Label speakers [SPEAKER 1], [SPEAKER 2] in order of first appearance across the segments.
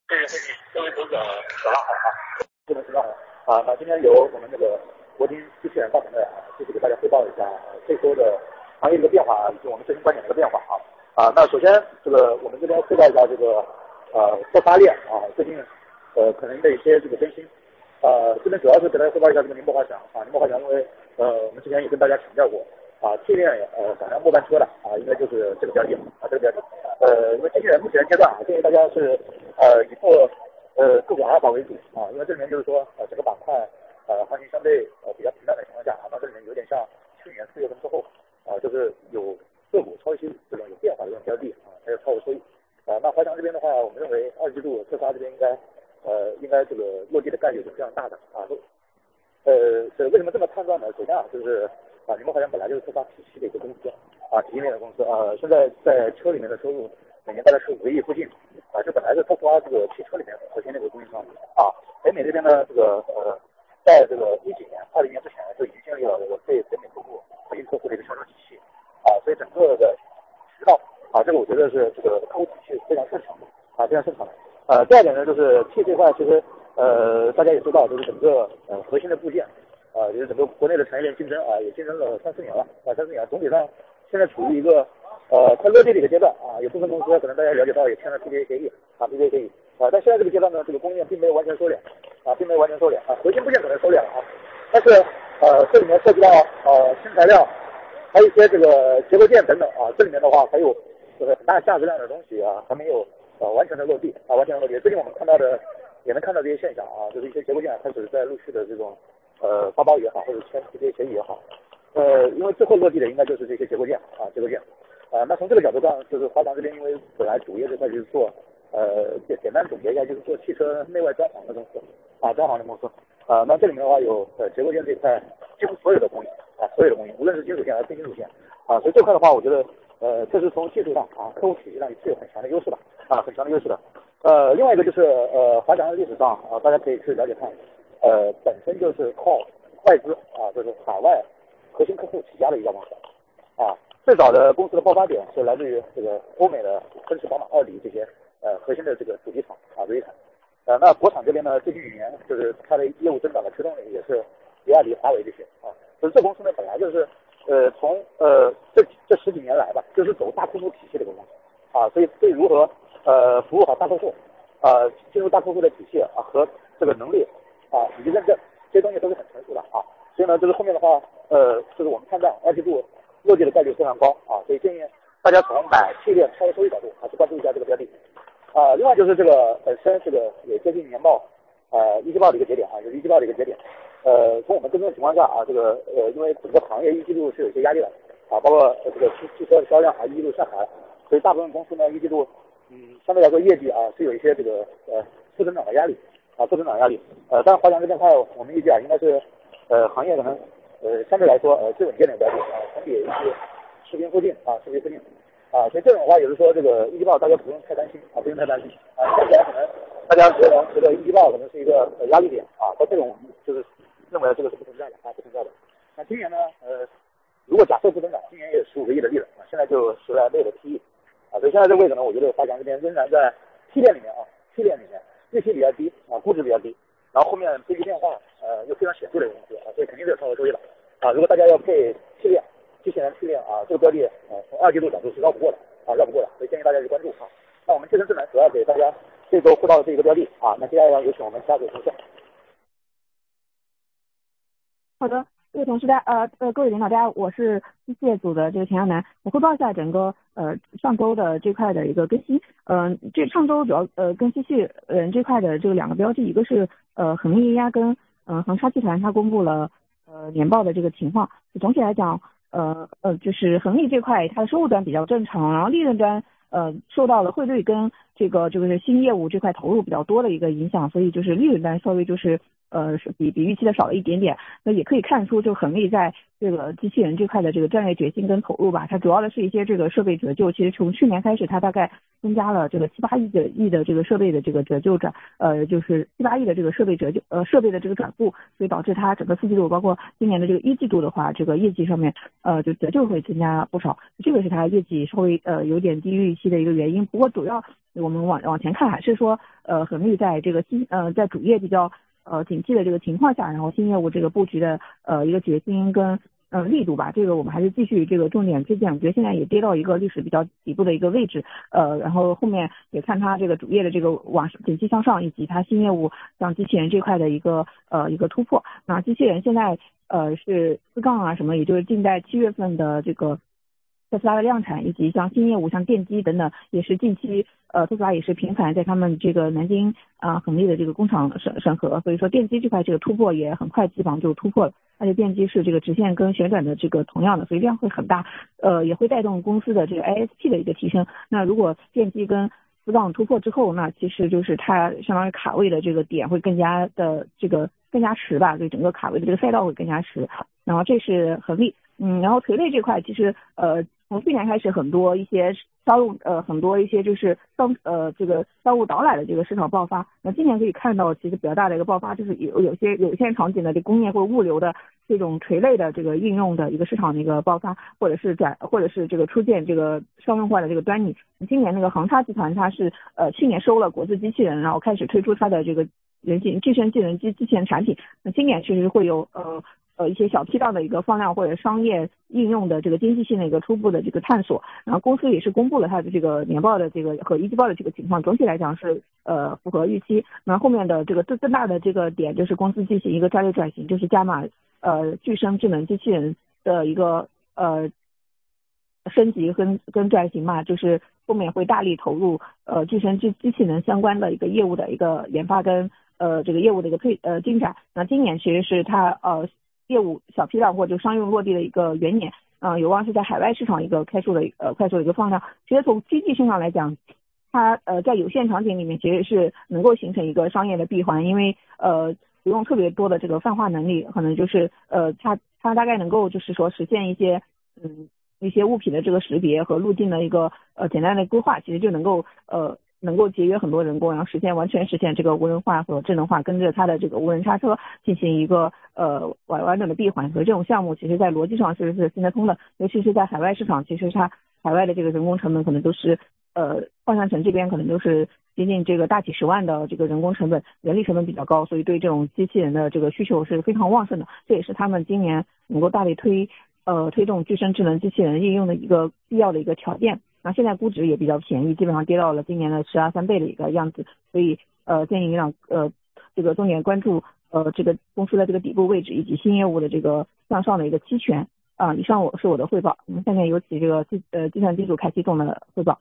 [SPEAKER 1] 各位投资者早上好啊，这边是让那今天由我们这个国金机器人大团队继续给大家汇报一下这周的行业的一个变化以及我们最新观点的一个变化那首先这个我们这边汇报一下这个特发链最近可能的一些这个更新这边主要是给大家汇报一下这个宁波华强宁波华强因为我们之前也跟大家强调过T链赶上末班车了应该就是这个标的这个标的因为机器人目前阶段建议大家是以做个股阿尔法为主因为这里面就是说整个板块行情相对比较平淡的情况下那这里面有点像去年4月份之后就是有个股超期这种有变化的这种标的还有超额收益那华强这边的话我们认为二季度特发这边应该这个落地的概率是非常大的为什么这么判断呢？首先就是宁波华强本来就是特发体系的一个公司体系内的公司现在在车里面的收入每年大概是5个亿附近这本来是特发这个汽车里面核心的一个供应商北美这边呢这个在这个20年之前就已经建立了这个对北美客户核心客户的一个销售体系所以整个的渠道这个我觉得是这个客户体系非常顺畅的非常顺畅的第二点呢就是 T 这块其实大家也知道就是整个核心的部件就是整个国内的产业链竞争也竞争了3-4年了3-4年总体上现在处于一个快落地的一个阶段有部分公司可能大家了解到也签了 PPA 协议PPA 协议但现在这个阶段呢这个供应链并没有完全收敛核心部件可能收敛了但是这里面涉及到新材料还有一些这个结构件等等这里面的话还有这个很大价值量的东西还没有完全的落地最近我们看到的也能看到这些现象就是一些结构件开始在陆续的这种发包也好或者签 PPA 协议也好因为最后落地的应该就是这些结构件那从这个角度上就是华强这边因为本来主业这块就是做简单总结一下就是做汽车内外装潢的公司装潢的公司那这里面的话有结构件这一块几乎所有的供应无论是金属线还是非金属线所以这块的话我觉得确实从技术上客户体系上也是有很强的优势的很强的优势的另外一个就是华强的历史上大家可以去了解看本身就是靠外资就是海外核心客户起家的一家公司最早的公司的爆发点是来自于这个欧美的奔驰、宝马、奥迪这些核心的这个主机厂主机厂那国产这边呢最近几年就是它的业务增长的驱动力也是比亚迪、华为这些就是这公司呢本来就是从这10几年来吧就是走大客户体系的一个公司所以如何服务好大客户进入大客户的体系和这个能力以及认证这些东西都是很成熟的所以呢就是后面的话就是我们判断二季度落地的概率非常高所以建议大家从买T链超额收益角度去关注一下这个标的另外就是这个本身这个也接近年报一季报的一个节点也是一季报的一个节点从我们跟踪的情况下这个因为整个行业一季度是有些压力的包括这个汽车的销量一季度下滑所以大部分公司呢一季度相对来说业绩是有一些这个负增长的压力但是华强这边的话我们预计应该是行业可能相对来说最稳健的标的同比也是持平附近所以这种的话也是说这个一季报大家不用太担心看起来可能大家觉得一季报可能是一个压力点在这种就是认为这个是不存在的那今年呢如果假设不增长今年也有15个亿的利润现在就10来倍的 PE所以现在这个位置呢我觉得华强这边仍然在 T 链里面日期比较低估值比较低然后后面悲剧变化又非常显著的一个公司所以肯定是有超额收益的如果大家要配T 链机器人T 链这个标的从二季度角度是绕不过的所以建议大家去关注那我们智能智能主要给大家这周汇报的这一个标的那接下来有请我们下组同事
[SPEAKER 2] 好的各位同事各位领导大家我是机械组的这个田亚楠我汇报一下整个上周的这块的一个更新这上周主要跟机器人这块的这个2个标的一个是恒力液压跟恒沙集团它公布了年报的这个情况总体来讲就是恒力这块它的收入端比较正常然后利润端受到了汇率跟这个就是新业务这块投入比较多的一个影响所以就是利润端稍微就是是比预期的少了一点点。那也可以看出，就恒力在这个机器人这块的这个战略决心跟投入吧，它主要的是一些这个设备折旧。其实从去年开始，它大概增加了这个7、8亿的这个设备的这个折旧就是7、8亿的这个设备折旧设备的这个转付，所以导致它整个4季度包括今年的这个1季度的话，这个业绩上面就折旧会增加不少，这个是它业绩稍微有点低于预期的一个原因。不过主要我们往前看，还是说恒力在这个在主业比较景气的这个情况下，然后新业务这个布局的一个决心跟力度吧，这个我们还是继续这个重点推荐。我觉得现在也跌到一个历史比较底部的一个位置，然后后面也看它这个主业的这个景气向上，以及它新业务像机器人这块的一个突破。那机器人现在是4杠啊什么，也就是近在7月份的这个特斯拉的量产，以及像新业务像电机等等，也是近期特斯拉也是频繁在他们这个南京恒力的这个工厂审核，所以说电机这块这个突破也很快，基本上就突破了。而且电机是这个直线跟旋转的这个同样的，所以量会很大，也会带动公司的这个 ASP 的一个提升。那如果电机跟4杠突破之后，那其实就是它相当于卡位的这个点会更加实吧，所以整个卡位的这个赛道会更加实。然后这是恒力，然后垂类这块其实从去年开始很多一些很多一些就是这个商务导览的这个市场爆发。那今年可以看到其实比较大的一个爆发，就是有些场景的这工业或者物流的这种垂类的这个应用的一个市场的一个爆发，或者是这个出现这个商用化的这个端倪。今年那个航差集团它是去年收了国字机器人，然后开始推出它的这个具身智能机器人产品。那今年确实会有一些小批量的一个放量或者商业应用的这个经济性的一个初步的这个探索，然后公司也是公布了它的这个年报的这个和一季报的这个情况，总体来讲是符合预期。那后面的这个更大的这个点就是公司进行一个战略转型，就是加码具身智能机器人的一个升级跟转型嘛，就是后面会大力投入具身机器人相关的一个业务的一个研发跟这个业务的一个进展。那今年其实是它业务小批量或者商用落地的一个元年，有望是在海外市场一个快速的一个放量。其实从经济性上来讲，它在有限场景里面其实是能够形成一个商业的闭环，因为不用特别多的这个泛化能力，可能就是它大概能够就是说实现一些物品的这个识别和路径的一个简单的规划，其实就能够节约很多人工，然后完全实现这个无人化和智能化，跟着它的这个无人刹车进行一个完整的闭环。所以这种项目其实在逻辑上是行得通的，尤其是在海外市场，其实它海外的这个人工成本可能都是换算成这边可能都是接近这个大几十万的这个人工成本，人力成本比较高，所以对这种机器人的这个需求是非常旺盛的。这也是他们今年能够大力推动具身智能机器人应用的一个必要的一个条件。那现在估值也比较便宜，基本上跌到了今年的12、13倍的一个样子，所以建议让这个重点关注这个公司的这个底部位置以及新业务的这个向上的一个期权。以上是我的汇报，下面有请这个计算机组凯西总的汇报。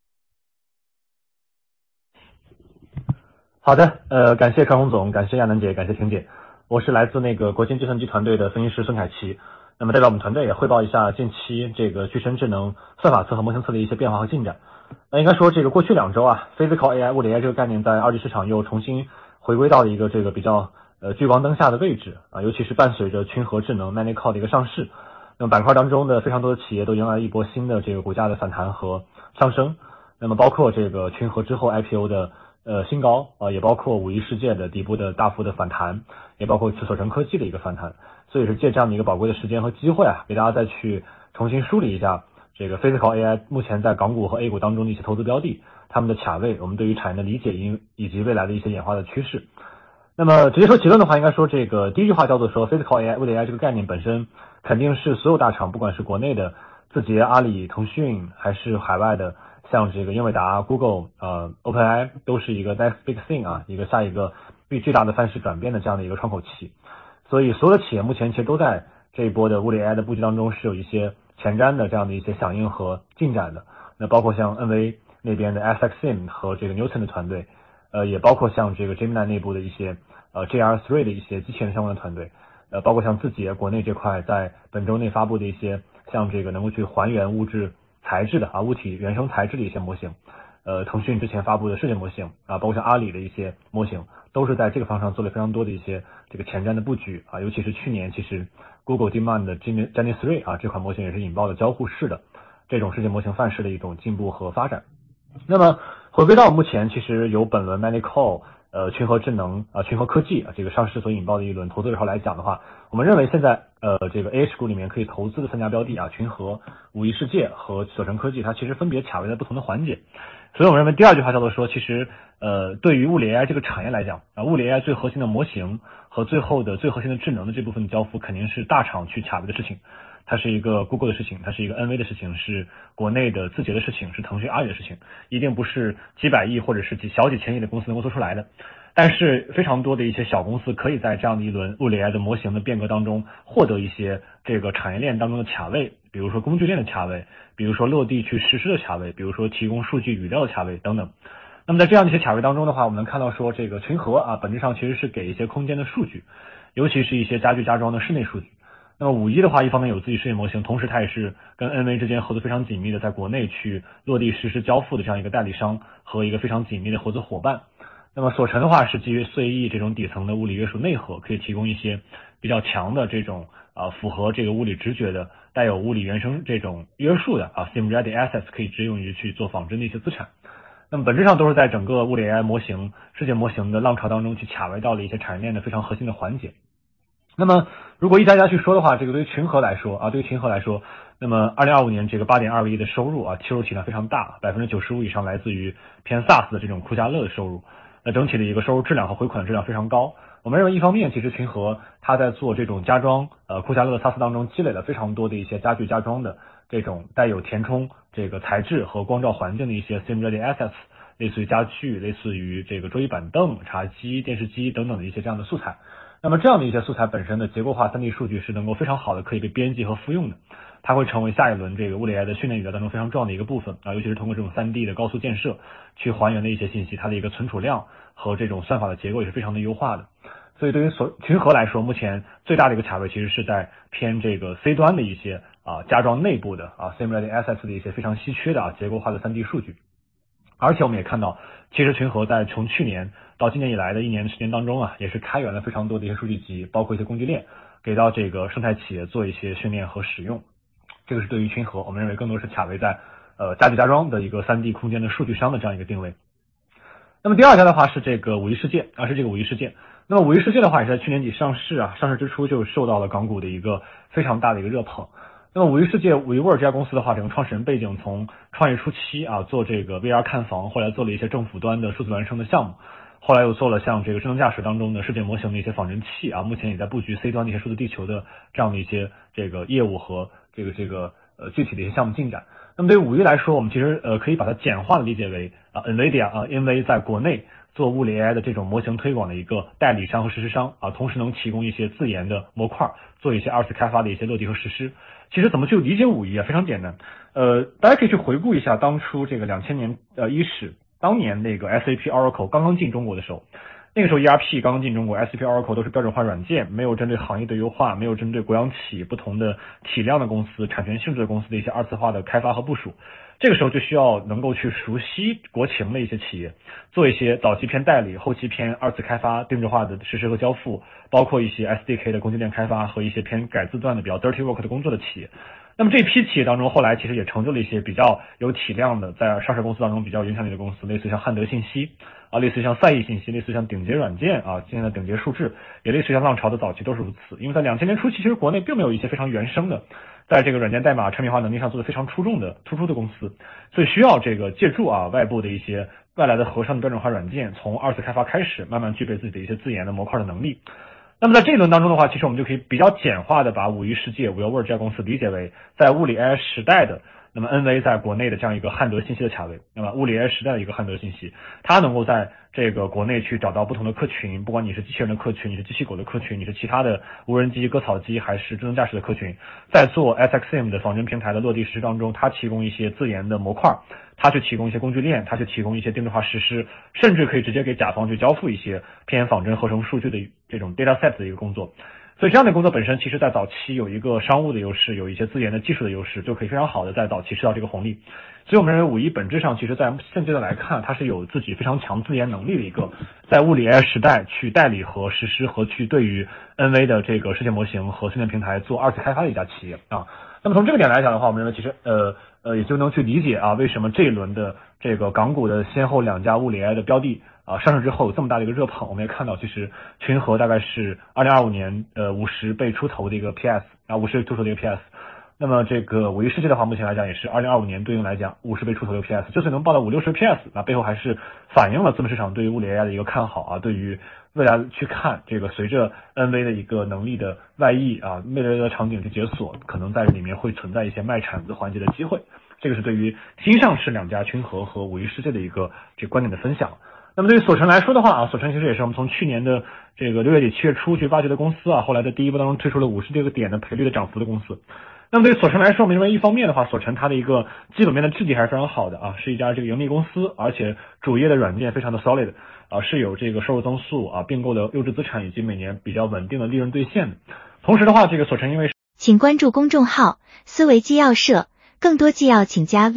[SPEAKER 3] 好的，感谢康宏总，感谢亚楠姐，感谢婷姐，我是来自那个国信计算机团队的分析师孙凯奇。那么代表我们团队也汇报一下近期这个具身智能算法侧和模型侧的一些变化和进展。那应该说这个过去2周Physical AI 物理 AI 这个概念在二级市场又重新回归到了一个这个比较聚光灯下的位置尤其是伴随着群合智能 ManyCloud 的一个上市，那么板块当中的非常多的企业都迎来了一波新的这个股价的反弹和上升。那么包括这个群合之后 IPO 的新高也包括5亿世界的底部的大幅的反弹，也包括索成科技的一个反弹。所以是借这样的一个宝贵的时间和机会给大家再去重新梳理一下这个 Physical AI 目前在港股和 A 股当中的一些投资标的，他们的卡位，我们对于产业的理解以及未来的一些演化的趋势。那么直接说结论的话，应该说这个第一句话叫做说 Physical AI 物理 AI 这个概念本身肯定是所有大厂，不管是国内的字节、阿里、腾讯，还是海外的像这个英伟达、Google、OpenAI 都是一个 next big thing 一个下一个巨大的范式转变的这样的一个窗口期。所以所有的企业目前其实都在这一波的物理 AI 的布局当中是有一些前瞻的这样的一些响应和进展的。那包括像 NV 那边的 SXM 和这个 Newton 的团队，也包括像这个 Gemini 内部的一些JR3 的一些机器人相关的团队，包括像字节国内这块在本周内发布的一些像这个能够去还原物质材质的物体原生材质的一些模型，腾讯之前发布的世界模型包括像阿里的一些模型都是在这个方向上做了非常多的一些这个前瞻的布局啊，尤其是去年其实 Google DeepMind 的 Gemini 3啊这款模型也是引爆了交互式的这种世界模型范式的一种进步和发展。那么回归到目前，其实由本轮 Manical群合智能群合科技这个上市所引爆的一轮投资热潮来讲的话，我们认为现在这个 AH 股里面可以投资的3家标的群合、武夷世界和索成科技，它其实分别卡位在不同的环节。所以我们认为第二句话叫做说，其实对于物理 AI 这个产业来讲物理 AI 最核心的模型和最核心的智能的这部分的交付肯定是大厂去卡位的事情。它是一个 Google 的事情，它是一个 NV 的事情，是国内的字节的事情，是腾讯阿里的事情，一定不是几百亿或者是几千亿的公司能够做出来的。但是非常多的一些小公司可以在这样的一轮物理 AI 的模型的变革当中获得一些这个产业链当中的卡位，比如说工具链的卡位，比如说落地去实施的卡位，比如说提供数据语料的卡位等等。那么在这样的一些卡位当中的话，我们能看到说这个群合本质上其实是给一些空间的数据，尤其是一些家具家装的室内数据。那么武夷的话，一方面有自己世界模型，同时它也是跟 NV 之间合作非常紧密的，在国内去落地实施交付的这样一个代理商和一个非常紧密的合作伙伴。那么索成的话是基于碎翼这种底层的物理约束内核，可以提供一些比较强的这种符合这个物理直觉的带有物理原生这种约束的Sim Ready Assets 可以直接用于去做仿真的一些资产。那么本质上都是在整个物理 AI 模型世界模型的浪潮当中去卡位到了一些产业链的非常核心的环节。那么如果一家家去说的话，这个对于群合来说那么2025年这个8.2个亿的收入切入体量非常大，95%以上来自于偏 SaaS 的这种酷家乐的收入。那整体的一个收入质量和回款质量非常高。我们认为一方面其实群合它在做这种家装酷家乐 SaaS 当中积累了非常多的一些家具家装的这种带有填充这个材质和光照环境的一些 Sim Ready Assets， 类似于家具，类似于这个桌椅板凳、茶几、电视机等等的一些这样的素材。那么这样的一些素材本身的结构化 3D 数据是能够非常好的可以被编辑和复用的，它会成为下一轮这个物理 AI 的训练语料当中非常重要的一个部分尤其是通过这种 3D 的高速建设去还原的一些信息，它的一个存储量和这种算法的结构也是非常的优化的。所以对于群合来说，目前最大的一个卡位其实是在偏这个 C 端的一些家装内部的Sim Ready Assets 的一些非常稀缺的结构化的 3D 数据。而且我们也看到，其实群合在从去年到今年以来的1年的时间当中也是开源了非常多的一些数据集，包括一些工具链，给到这个生态企业做一些训练和使用。这个是对于群合，我们认为更多是卡位在家具家装的一个 3D 空间的数据商的这样一个定位。那么第二家的话是这个武夷世界那么武夷世界的话也是在去年底上市上市之初就受到了港股的一个非常大的一个热捧。那么武夷世界武夷沃尔这家公司的话，整个创始人背景从创业初期做这个 VR 看房，后来做了一些政府端的数字孪生的项目，后来又做了像这个智能驾驶当中的世界模型的一些仿真器目前也在布局 C 端的一些数字地球的这样的一些这个业务和这个具体的一些项目进展。那么对于武夷来说，我们其实可以把它简化的理解为NVIDIA 因为在国内做物理 AI 的这种模型推广的一个代理商和实施商同时能提供一些自研的模块，做一些二次开发的一些落地和实施。其实怎么去理解武夷非常简单，大家可以去回顾一下当初这个2000年伊始，当年那个 SAP Oracle 刚刚进中国的时候，那个时候 ERP 刚刚进中国， SAP Oracle 都是标准化软件，没有针对行业的优化，没有针对国央企不同的体量的公司、产权性质的公司的一些二次化的开发和部署。这个时候就需要能够去熟悉国情的一些企业，做一些早期偏代理，后期偏二次开发、定制化的实施和交付，包括一些 SDK 的工具链开发和一些偏改字段的比较 dirty work 的工作的企业。那么这批企业当中，后来其实也成就了一些比较有体量的，在上市公司当中比较有影响力的公司，类似像汉德信息类似像赛义信息，类似像顶杰软件现在的顶杰数智，也类似像浪潮的早期都是如此。因为在2000年初期，其实国内并没有一些非常原生的，在这个软件代码产品化能力上做得非常突出的公司，所以需要这个借助外部的一些外来的和尚的标准化软件，从二次开发开始，慢慢具备自己的一些自研的模块的能力。那么在这一轮当中的话，其实我们就可以比较简化的把武夷世界 Willworld 这家公司理解为在物理 AI 时代的那么 NV 在国内的这样一个汉德信息的卡位。那么物理 AI 时代的一个汉德信息，它能够在这个国内去找到不同的客群，不管你是机器人的客群，你是机器狗的客群，你是其他的无人机、割草机还是智能驾驶的客群，在做 SXM 的仿真平台的落地实施当中，它提供一些自研的模块，它去提供一些工具链，它去提供一些定制化实施，甚至可以直接给甲方去交付一些偏仿真合成数据的这种 data set 的一个工作。 所以这样的工作本身其实在早期有一个商务的优势，有一些资源的技术的优势，就可以非常好的在早期吃到这个红利。所以我们认为5E本质上其实在现阶段来看，它是有自己非常强自研能力的一个在物理 AI 时代去代理和实施和去对于 NV 的这个世界模型和训练平台做二次开发的一家企业啊。那么从这个点来讲的话，我们认为其实也就能去理解啊为什么这一轮的这个港股的先后2家物理 AI 的标的上市之后有这么大的一个热捧。我们也看到其实群合大概是2025年50倍出头的一个 PS 50倍出头的一个 PS。那么这个5E世界的话，目前来讲也是2025年对应来讲50倍出头的 PS， 之所以能报到50-60 PS， 那背后还是反映了资本市场对于物理 AI 的一个看好啊，对于未来去看这个随着 NV 的一个能力的外溢啊，未来的场景去解锁，可能在里面会存在一些卖铲子环节的机会。这个是对于新上市2家群合和5E世界的一个这个观点的分享。那么对于索成来说的话索成其实也是我们从去年的这个6月底7月初去挖掘的公司后来的第一波当中推出了56个点的赔率的涨幅的公司。那么对于索成来说，我们认为一方面的话，索成它的一个基本面的质地还是非常好的是一家这个盈利公司，而且主业的软件非常的 solid 是有这个收入增速并购的优质资产以及每年比较稳定的利润兑现的。同时的话，这个索成因为
[SPEAKER 4] 请关注公众号思维纪要社，更多纪要请加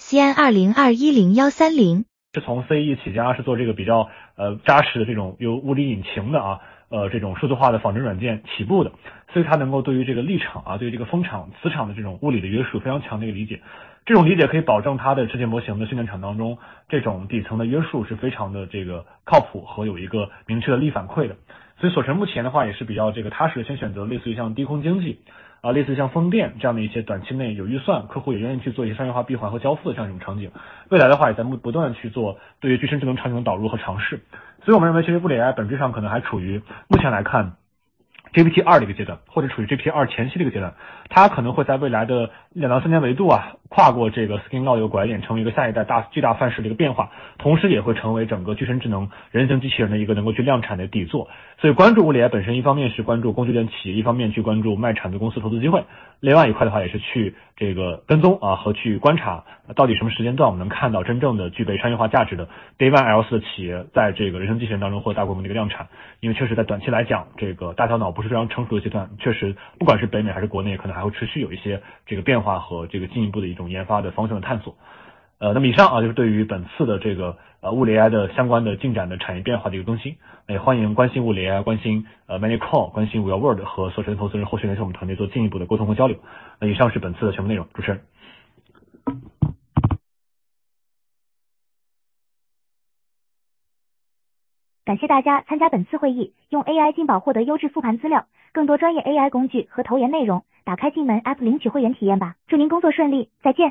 [SPEAKER 4] VCN20210130。
[SPEAKER 3] 是从 CE 起家，是做这个比较扎实的这种有物理引擎的这种数字化的仿真软件起步的，所以它能够对于这个力场对于这个风场磁场的这种物理的约束非常强的一个理解。这种理解可以保证它的世界模型的训练场当中这种底层的约束是非常的这个靠谱和有一个明确的力反馈的。所以索成目前的话也是比较这个踏实的，先选择类似于像低空经济类似于像风电这样的一些短期内有预算，客户也愿意去做一些商业化闭环和交付的这样一种场景。未来的话也在不断去做对于具身智能场景的导入和尝试。所以我们认为其实物理 AI 本质上可能还处于目前来看 GPT-2 的一个阶段，或者处于 GPT-2 前期的一个阶段，它可能会在未来的2到3年维度跨过这个 Skin Law 的一个拐点，成为一个下一代巨大范式的一个变化，同时也会成为整个具身智能人形机器人的一个能够去量产的底座。所以关注物理 AI 本身，一方面是关注工具链企业，一方面去关注卖铲子公司投资机会，另外一块的话也是去这个跟踪和去观察到底什么时间段我们能看到真正的具备商业化价值的 Day 1 L4 的企业在这个人形机器人当中获得大规模的一个量产。因为确实在短期来讲，这个大小脑不是非常成熟的阶段，确实不管是北美还是国内，可能还会持续有一些这个变化和这个进一步的一种研发的方向的探索。那么以上就是对于本次的这个物理 AI 的相关的进展的产业变化的一个更新。也欢迎关心物理 AI， 关心ManyCall， 关心 Real World 和索成投资人后续联系我们团队做进一步的沟通和交流。以上是本次的全部内容，主持人。
[SPEAKER 5] 感谢大家参加本次会议，用 AI 进宝获得优质复盘资料，更多专业 AI 工具和投研内容，打开进门 App 领取会员体验吧。祝您工作顺利，再见。